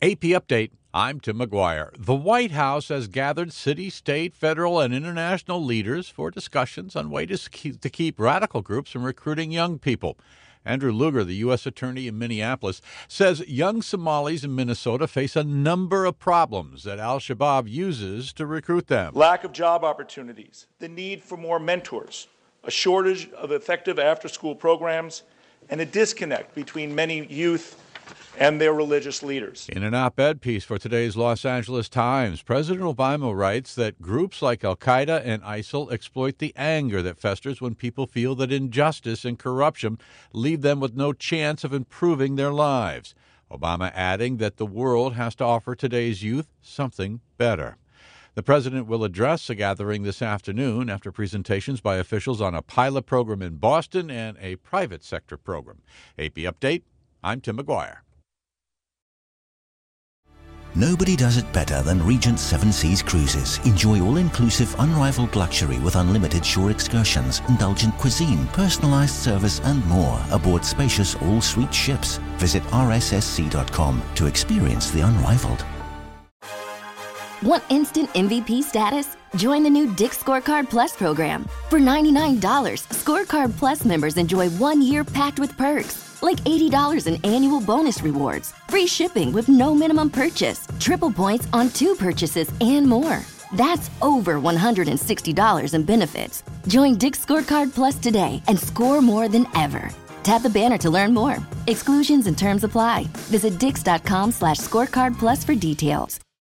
AP Update. I'm Tim McGuire. The White House has gathered city, state, federal, and international leaders for discussions on ways to keep radical groups from recruiting young people. Andrew Luger, the U.S. Attorney in Minneapolis, says young Somalis in Minnesota face a number of problems that al-Shabaab uses to recruit them. Lack of job opportunities, the need for more mentors, a shortage of effective after-school programs, and a disconnect between many youth and their religious leaders. In an op-ed piece for today's Los Angeles Times, President Obama writes that groups like Al-Qaeda and ISIL exploit the anger that festers when people feel that injustice and corruption leave them with no chance of improving their lives. Obama adding that the world has to offer today's youth something better. The president will address a gathering this afternoon after presentations by officials on a pilot program in Boston and a private sector program. AP Update, I'm Tim McGuire. Nobody does it better than Regent Seven Seas Cruises. Enjoy all-inclusive, unrivaled luxury with unlimited shore excursions, indulgent cuisine, personalized service, and more aboard spacious all-suite ships. Visit rssc.com to experience the unrivaled. Want instant MVP status? Join the new Dick's Scorecard Plus program. For $99, Scorecard Plus members enjoy 1 year packed with perks, like $80 in annual bonus rewards, free shipping with no minimum purchase, triple points on 2 purchases, and more. That's over $160 in benefits. Join Dick's Scorecard Plus today and score more than ever. Tap the banner to learn more. Exclusions and terms apply. Visit dix.com/scorecard plus for details.